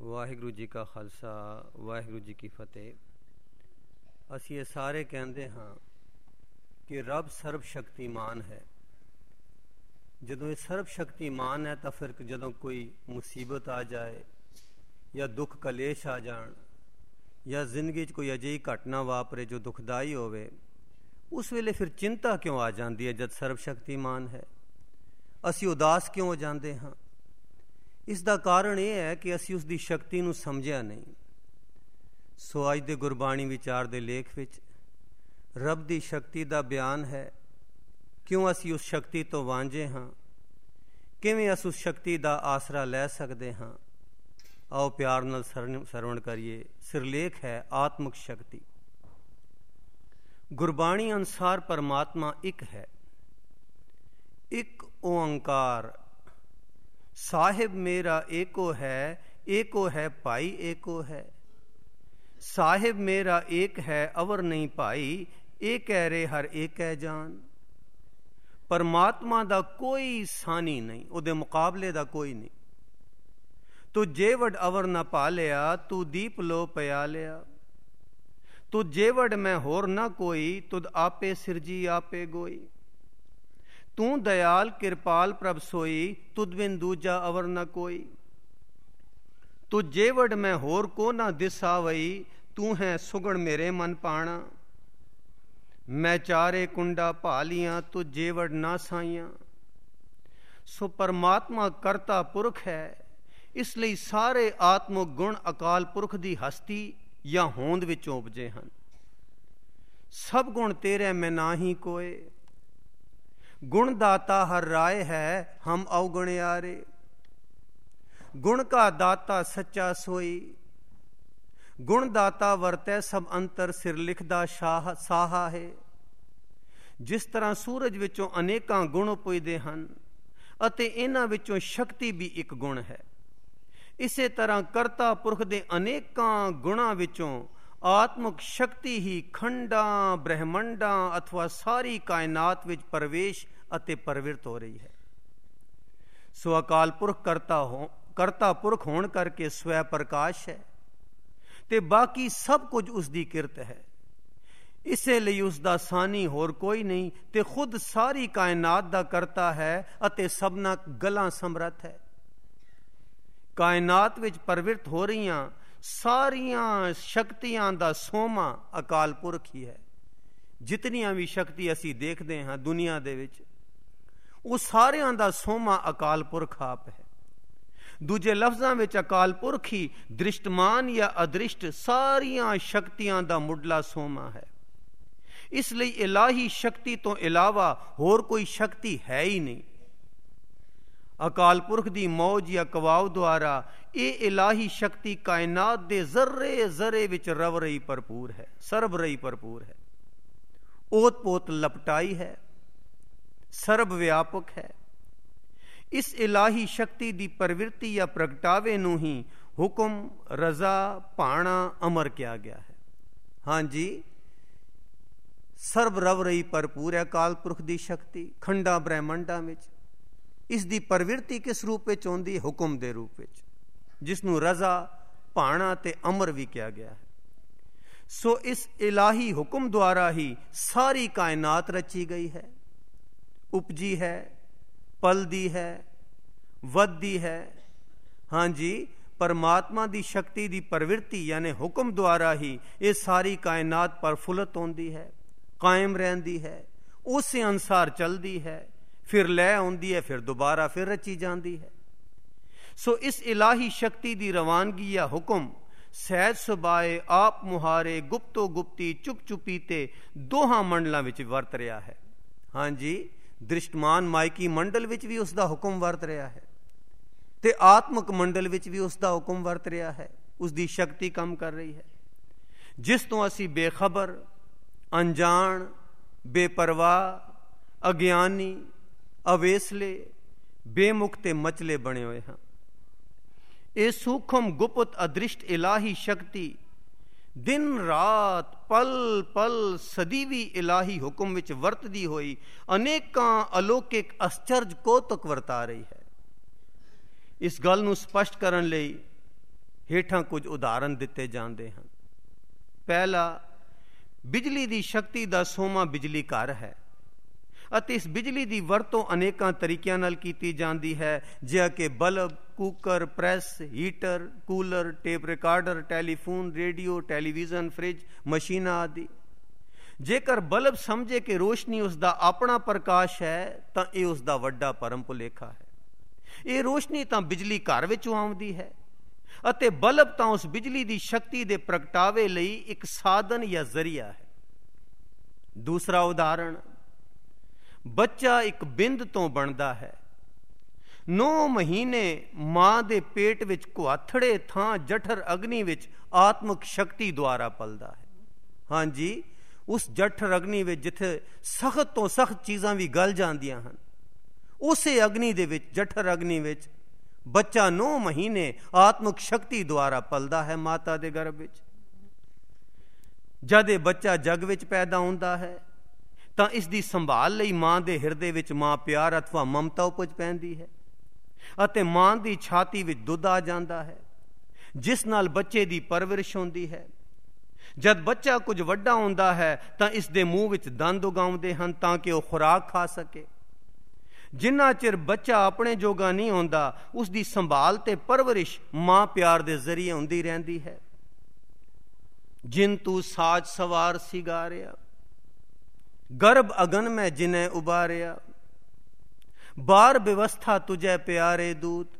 ਵਾਹਿਗੁਰੂ ਜੀ ਕਾ ਖਾਲਸਾ ਵਾਹਿਗੁਰੂ ਜੀ ਕੀ ਫਤਿਹ। ਅਸੀਂ ਇਹ ਸਾਰੇ ਕਹਿੰਦੇ ਹਾਂ ਕਿ ਰੱਬ ਸਰਬ ਸ਼ਕਤੀਮਾਨ ਹੈ। ਜਦੋਂ ਇਹ ਸਰਬ ਸ਼ਕਤੀਮਾਨ ਹੈ ਤਾਂ ਫਿਰ ਜਦੋਂ ਕੋਈ ਮੁਸੀਬਤ ਆ ਜਾਏ ਜਾਂ ਦੁੱਖ ਕਲੇਸ਼ ਆ ਜਾਣ ਜਾਂ ਜ਼ਿੰਦਗੀ 'ਚ ਕੋਈ ਅਜਿਹੀ ਘਟਨਾ ਵਾਪਰੇ ਜੋ ਦੁਖਦਾਈ ਹੋਵੇ, ਉਸ ਵੇਲੇ ਫਿਰ ਚਿੰਤਾ ਕਿਉਂ ਆ ਜਾਂਦੀ ਹੈ? ਜਦ ਸਰਬ ਸ਼ਕਤੀਮਾਨ ਹੈ ਅਸੀਂ ਉਦਾਸ ਕਿਉਂ ਹੋ ਜਾਂਦੇ ਹਾਂ? ਇਸ ਦਾ ਕਾਰਨ ਇਹ ਹੈ ਕਿ ਅਸੀਂ ਉਸ ਦੀ ਸ਼ਕਤੀ ਨੂੰ ਸਮਝਿਆ ਨਹੀਂ। ਸੋ ਅੱਜ ਦੇ ਗੁਰਬਾਣੀ ਵਿਚਾਰ ਦੇ ਲੇਖ ਵਿੱਚ ਰੱਬ ਦੀ ਸ਼ਕਤੀ ਦਾ ਬਿਆਨ ਹੈ। ਕਿਉਂ ਅਸੀਂ ਉਸ ਸ਼ਕਤੀ ਤੋਂ ਵਾਂਝੇ ਹਾਂ? ਕਿਵੇਂ ਅਸੀਂ ਉਸ ਸ਼ਕਤੀ ਦਾ ਆਸਰਾ ਲੈ ਸਕਦੇ ਹਾਂ? ਆਓ ਪਿਆਰ ਨਾਲ ਸਰਵਣ ਕਰੀਏ। ਸਿਰਲੇਖ ਹੈ ਆਤਮਿਕ ਸ਼ਕਤੀ। ਗੁਰਬਾਣੀ ਅਨੁਸਾਰ ਪਰਮਾਤਮਾ ਇੱਕ ਹੈ, ਇੱਕ ਓੰਕਾਰ। ਸਾਹਿਬ ਮੇਰਾ ਏਕੋ ਹੈ, ਏਕੋ ਹੈ ਭਾਈ ਏਕੋ ਹੈ। ਸਾਹਿਬ ਮੇਰਾ ਏਕ ਹੈ, ਅਵਰ ਨਹੀਂ ਭਾਈ, ਇਹ ਕਹਿ ਰੇ ਹਰ ਏਕ ਹੈ ਜਾਨ। ਪਰਮਾਤਮਾ ਦਾ ਕੋਈ ਸਾਨੀ ਨਹੀਂ, ਉਹਦੇ ਮੁਕਾਬਲੇ ਦਾ ਕੋਈ ਨਹੀਂ। ਤੂੰ ਜੇਵੜ ਅਵਰ ਨਾ ਪਾ ਲਿਆ, ਤੂੰ ਦੀਪ ਲੋ ਪਿਆ ਲਿਆ। ਤੂੰ ਜੇਵੜ ਮੈਂ ਹੋਰ ਨਾ ਕੋਈ, ਤੁਧ ਆਪੇ ਸਿਰਜੀ ਆਪੇ ਗੋਈ। ਤੂੰ ਦਇਆਲ ਕਿਰਪਾਲ ਪ੍ਰਭ ਸੋਈ, ਤੁਧ ਬਿਨ ਦੂਜਾ ਅਵਰ ਨਾ ਕੋਈ। ਤੂੰ ਜੇਵੜ ਮੈਂ ਹੋਰ ਕੋ ਨਾ ਦਿਸ ਆਵਈ, ਤੂੰ ਹੈ ਸੁਗਣ ਮੇਰੇ ਮਨ ਪਾਣਾ। ਮੈਂ ਚਾਰੇ ਕੁੰਡਾ ਭਾਲੀਆਂ, ਤੂੰ ਜੇਵੜ ਨਾ ਸਾਈਆਂ। ਸੋ ਪਰਮਾਤਮਾ ਕਰਤਾ ਪੁਰਖ ਹੈ, ਇਸ ਲਈ ਸਾਰੇ ਆਤਮਿਕ ਗੁਣ ਅਕਾਲ ਪੁਰਖ ਦੀ ਹਸਤੀ ਜਾਂ ਹੋਂਦ ਵਿੱਚੋਂ ਉਪਜੇ ਹਨ। ਸਭ ਗੁਣ ਤੇਰੇ ਮੈਂ ਨਾਹੀ ਕੋਏ, ਗੁਣ ਦਾਤਾ ਹਰ ਰਾਏ ਹੈ, ਹਮ ਅਵਗੁਣਿਆਰੇ। ਗੁਣ ਕਾ ਦਾਤਾ ਸੱਚਾ ਸੋਈ, ਗੁਣ ਦਾਤਾ ਵਰਤੈ ਸਭ ਅੰਤਰ, ਸਿਰ ਲਿਖਦਾ ਸਾਹਾ ਹੈ। ਜਿਸ ਤਰ੍ਹਾਂ ਸੂਰਜ ਵਿੱਚੋਂ ਅਨੇਕਾਂ ਗੁਣ ਉਪਜਦੇ ਹਨ ਅਤੇ ਇਹਨਾਂ ਵਿੱਚੋਂ ਸ਼ਕਤੀ ਵੀ ਇੱਕ ਗੁਣ ਹੈ, ਇਸੇ ਤਰ੍ਹਾਂ ਕਰਤਾ ਪੁਰਖ ਦੇ ਅਨੇਕਾਂ ਗੁਣਾਂ ਵਿੱਚੋਂ ਆਤਮਿਕ ਸ਼ਕਤੀ ਹੀ ਖੰਡਾਂ ਬ੍ਰਹਿਮੰਡਾਂ ਅਥਵਾ ਸਾਰੀ ਕਾਇਨਾਤ ਵਿੱਚ ਪ੍ਰਵੇਸ਼ ਅਤੇ ਪ੍ਰਵਿਰਤ ਹੋ ਰਹੀ ਹੈ। ਸੋ ਅਕਾਲ ਪੁਰਖ ਕਰਤਾ ਪੁਰਖ ਹੋਣ ਕਰਕੇ ਸਵੈ ਪ੍ਰਕਾਸ਼ ਹੈ ਤੇ ਬਾਕੀ ਸਭ ਕੁਝ ਉਸ ਦੀ ਕਿਰਤ ਹੈ। ਇਸੇ ਲਈ ਉਸ ਦਾ ਸਾਨੀ ਹੋਰ ਕੋਈ ਨਹੀਂ ਤੇ ਖੁਦ ਸਾਰੀ ਕਾਇਨਾਤ ਦਾ ਕਰਤਾ ਹੈ ਅਤੇ ਸਭਨਾ ਗੱਲਾਂ ਸਮਰੱਥ ਹੈ। ਕਾਇਨਾਤ ਵਿੱਚ ਪ੍ਰਵਿਰਤ ਹੋ ਰਹੀਆਂ ਸਾਰੀਆਂ ਸ਼ਕਤੀਆਂ ਦਾ ਸੋਮਾ ਅਕਾਲ ਪੁਰਖ ਹੀ ਹੈ। ਜਿਤਨੀਆਂ ਵੀ ਸ਼ਕਤੀ ਅਸੀਂ ਦੇਖਦੇ ਹਾਂ ਦੁਨੀਆ ਦੇ ਵਿੱਚ, ਉਹ ਸਾਰਿਆਂ ਦਾ ਸੋਮਾ ਅਕਾਲ ਪੁਰਖ ਆਪ ਹੈ। ਦੂਜੇ ਲਫ਼ਜ਼ਾਂ ਵਿੱਚ ਅਕਾਲ ਪੁਰਖ ਹੀ ਦ੍ਰਿਸ਼ਟਮਾਨ ਜਾਂ ਅਦ੍ਰਿਸ਼ਟ ਸਾਰੀਆਂ ਸ਼ਕਤੀਆਂ ਦਾ ਮੁੱਢਲਾ ਸੋਮਾ ਹੈ। ਇਸ ਲਈ ਇਲਾਹੀ ਸ਼ਕਤੀ ਤੋਂ ਇਲਾਵਾ ਹੋਰ ਕੋਈ ਸ਼ਕਤੀ ਹੈ ਹੀ ਨਹੀਂ। ਅਕਾਲ ਪੁਰਖ ਦੀ ਮੌਜ ਜਾਂ ਕਵਾਉ ਦੁਆਰਾ ਇਹ ਇਲਾਹੀ ਸ਼ਕਤੀ ਕਾਇਨਾਤ ਦੇ ਜ਼ਰਰੇ ਜ਼ਰੇ ਵਿੱਚ ਰਵ ਰਹੀ ਭਰਪੂਰ ਹੈ, ਸਰਬ ਰਹੀ ਭਰਪੂਰ ਹੈ, ਓਤ ਪੋਤ ਲਪਟਾਈ ਹੈ, ਸਰਬ ਵਿਆਪਕ ਹੈ। ਇਸ ਇਲਾਹੀ ਸ਼ਕਤੀ ਦੀ ਪ੍ਰਵਿਰਤੀ ਜਾਂ ਪ੍ਰਗਟਾਵੇ ਨੂੰ ਹੀ ਹੁਕਮ, ਰਜ਼ਾ, ਭਾਣਾ, ਅਮਰ ਕਿਹਾ ਗਿਆ ਹੈ। ਹਾਂਜੀ, ਸਰਬ ਰਵ ਰਹੀ ਭਰਪੂਰ ਹੈ ਅਕਾਲ ਪੁਰਖ ਦੀ ਸ਼ਕਤੀ ਖੰਡਾਂ ਬ੍ਰਹਿਮੰਡਾਂ ਵਿੱਚ। ਇਸ ਦੀ ਪ੍ਰਵਿਰਤੀ ਕਿਸ ਰੂਪ ਵਿੱਚ ਆਉਂਦੀ ਹੈ? ਹੁਕਮ ਦੇ ਰੂਪ ਵਿੱਚ, ਜਿਸ ਨੂੰ ਰਜ਼ਾ, ਭਾਣਾ ਤੇ ਅਮਰ ਵੀ ਕਿਹਾ ਗਿਆ ਹੈ। ਸੋ ਇਸ ਇਲਾਹੀ ਹੁਕਮ ਦੁਆਰਾ ਹੀ ਸਾਰੀ ਕਾਇਨਾਤ ਰਚੀ ਗਈ ਹੈ, ਉਪਜੀ ਹੈ, ਪਲਦੀ ਹੈ, ਵੱਧਦੀ ਹੈ। ਹਾਂਜੀ, ਪਰਮਾਤਮਾ ਦੀ ਸ਼ਕਤੀ ਦੀ ਪ੍ਰਵਿਰਤੀ ਯਾਨੀ ਹੁਕਮ ਦੁਆਰਾ ਹੀ ਇਹ ਸਾਰੀ ਕਾਇਨਾਤ ਪ੍ਰਫੁੱਲਤ ਹੁੰਦੀ ਹੈ, ਕਾਇਮ ਰਹਿੰਦੀ ਹੈ, ਉਸੇ ਅਨੁਸਾਰ ਚੱਲਦੀ ਹੈ, ਫਿਰ ਲੈ ਆਉਂਦੀ ਹੈ, ਫਿਰ ਦੁਬਾਰਾ ਫਿਰ ਰਚੀ ਜਾਂਦੀ ਹੈ। ਸੋ ਇਸ ਇਲਾਹੀ ਸ਼ਕਤੀ ਦੀ ਰਵਾਨਗੀ ਜਾਂ ਹੁਕਮ ਸਹਿਜ ਸੁਭਾਏ, ਆਪ ਮੁਹਾਰੇ, ਗੁਪਤੋ ਗੁਪਤੀ, ਚੁਪ ਚੁਪੀ ਤੇ ਦੋਹਾਂ ਮੰਡਲਾਂ ਵਿੱਚ ਵਰਤ ਰਿਹਾ ਹੈ। ਹਾਂਜੀ, ਦ੍ਰਿਸ਼ਟਮਾਨ ਮਾਇਕੀ ਮੰਡਲ ਵਿੱਚ ਵੀ ਉਸ ਦਾ ਹੁਕਮ ਵਰਤ ਰਿਹਾ ਹੈ ਤੇ ਆਤਮਿਕ ਮੰਡਲ ਵਿੱਚ ਵੀ ਉਸ ਦਾ ਹੁਕਮ ਵਰਤ ਰਿਹਾ ਹੈ। ਉਸ ਦੀ ਸ਼ਕਤੀ ਕੰਮ ਕਰ ਰਹੀ ਹੈ, ਜਿਸ ਤੋਂ ਅਸੀਂ ਬੇਖਬਰ, ਅਣਜਾਣ, ਬੇਪਰਵਾਹ, ਅਗਿਆਨੀ, ਅਵੇਸਲੇ, ਬੇਮੁਖ ਤੇ ਮਚਲੇ ਬਣੇ ਹੋਏ ਹਾਂ। ਇਹ ਸੂਖਮ ਗੁਪਤ ਅਦ੍ਰਿਸ਼ਟ ਇਲਾਹੀ ਸ਼ਕਤੀ ਦਿਨ ਰਾਤ ਪਲ ਪਲ ਸਦੀਵੀ ਇਲਾਹੀ ਹੁਕਮ ਵਿੱਚ ਵਰਤਦੀ ਹੋਈ ਅਨੇਕਾਂ ਅਲੌਕਿਕ ਅਸਚਰਜ ਕੌਤਕ ਵਰਤਾ ਰਹੀ ਹੈ। ਇਸ ਗੱਲ ਨੂੰ ਸਪਸ਼ਟ ਕਰਨ ਲਈ ਹੇਠਾਂ ਕੁਝ ਉਦਾਹਰਨ ਦਿੱਤੇ ਜਾਂਦੇ ਹਨ। ਪਹਿਲਾ, ਬਿਜਲੀ ਦੀ ਸ਼ਕਤੀ ਦਾ ਸੋਮਾ ਬਿਜਲੀ ਘਰ ਹੈ ਅਤੇ ਇਸ ਬਿਜਲੀ ਦੀ ਵਰਤੋਂ ਅਨੇਕਾਂ ਤਰੀਕਿਆਂ ਨਾਲ ਕੀਤੀ ਜਾਂਦੀ ਹੈ, ਜਿਵੇਂ ਕਿ bulb, cooker, press, heater, cooler, tape recorder, telephone, radio, television, fridge, ਮਸ਼ੀਨਾਂ ਆਦਿ। ਜੇਕਰ ਬਲਬ ਸਮਝੇ ਕਿ ਰੋਸ਼ਨੀ ਉਸ ਦਾ ਆਪਣਾ ਪ੍ਰਕਾਸ਼ ਹੈ ਤਾਂ ਇਹ ਉਸ ਦਾ ਵੱਡਾ ਭਰਮ ਭੁਲੇਖਾ ਹੈ। ਇਹ ਰੋਸ਼ਨੀ ਤਾਂ ਬਿਜਲੀ ਘਰ ਵਿੱਚੋਂ ਆਉਂਦੀ ਹੈ ਅਤੇ ਬਲਬ ਤਾਂ ਉਸ ਬਿਜਲੀ ਦੀ ਸ਼ਕਤੀ ਦੇ ਪ੍ਰਗਟਾਵੇ ਲਈ ਇੱਕ ਸਾਧਨ ਜਾਂ ਜ਼ਰੀਆ ਹੈ। ਦੂਸਰਾ ਉਦਾਹਰਣ, ਬੱਚਾ ਇੱਕ ਬਿੰਦ ਤੋਂ ਬਣਦਾ ਹੈ। 9 ਮਹੀਨੇ ਮਾਂ ਦੇ ਪੇਟ ਵਿੱਚ ਕੁਆਥੜੇ ਥਾਂ ਜਠਰ ਅਗਨੀ ਵਿੱਚ ਆਤਮਿਕ ਸ਼ਕਤੀ ਦੁਆਰਾ ਪਲਦਾ ਹੈ। ਹਾਂਜੀ, ਉਸ ਜਠਰ ਅਗਨੀ ਵਿੱਚ ਜਿੱਥੇ ਸਖਤ ਤੋਂ ਸਖਤ ਚੀਜ਼ਾਂ ਵੀ ਗਲ ਜਾਂਦੀਆਂ ਹਨ, ਉਸੇ ਅਗਨੀ ਦੇ ਵਿੱਚ, ਜਠਰ ਅਗਨੀ ਵਿੱਚ ਬੱਚਾ 9 ਮਹੀਨੇ ਆਤਮਿਕ ਸ਼ਕਤੀ ਦੁਆਰਾ ਪਲਦਾ ਹੈ ਮਾਤਾ ਦੇ ਗਰਭ ਵਿੱਚ। ਜਦ ਇਹ ਬੱਚਾ ਜਗ ਵਿੱਚ ਪੈਦਾ ਹੁੰਦਾ ਹੈ ਤਾਂ ਇਸ ਦੀ ਸੰਭਾਲ ਲਈ ਮਾਂ ਦੇ ਹਿਰਦੇ ਵਿੱਚ ਮਾਂ ਪਿਆਰ ਅਥਵਾ ਮਮਤਾ ਉਪਜ ਪੈਂਦੀ ਹੈ ਅਤੇ ਮਾਂ ਦੀ ਛਾਤੀ ਵਿੱਚ ਦੁੱਧ ਆ ਜਾਂਦਾ ਹੈ, ਜਿਸ ਨਾਲ ਬੱਚੇ ਦੀ ਪਰਵਰਿਸ਼ ਹੁੰਦੀ ਹੈ। ਜਦ ਬੱਚਾ ਕੁਝ ਵੱਡਾ ਹੁੰਦਾ ਹੈ ਤਾਂ ਇਸ ਦੇ ਮੂੰਹ ਵਿੱਚ ਦੰਦ ਉਗਾਉਂਦੇ ਹਨ ਤਾਂ ਕਿ ਉਹ ਖੁਰਾਕ ਖਾ ਸਕੇ। ਜਿੰਨਾ ਚਿਰ ਬੱਚਾ ਆਪਣੇ ਜੋਗਾ ਨਹੀਂ ਹੁੰਦਾ, ਉਸ ਦੀ ਸੰਭਾਲ ਤੇ ਪਰਵਰਿਸ਼ ਮਾਂ ਪਿਆਰ ਦੇ ਜ਼ਰੀਏ ਹੁੰਦੀ ਰਹਿੰਦੀ ਹੈ। ਜਿਨ ਤੂੰ ਸਾਜ ਸਵਾਰ ਸਿਗਾਰਿਆ, ਗਰਭ ਅਗਨ ਮੈਂ ਜਿਨੈ ਉਬਾਰਿਆ, ਬਾਰ ਵਿਵਸਥਾ ਤੁਝੈ ਪਿਆਰੇ ਦੂਤ,